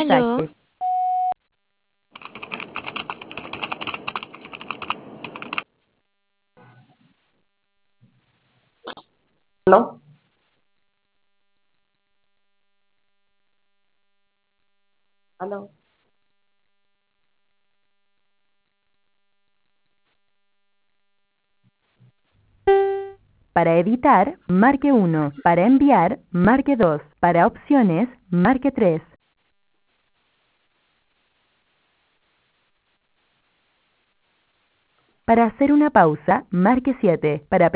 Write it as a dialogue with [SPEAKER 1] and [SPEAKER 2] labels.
[SPEAKER 1] Aló,
[SPEAKER 2] mensaje.
[SPEAKER 3] ¿Aló? ¿Aló?
[SPEAKER 2] Para editar, marque 1. Para enviar, marque 2. Para opciones, marque 3. Para hacer una pausa, marque 7. Para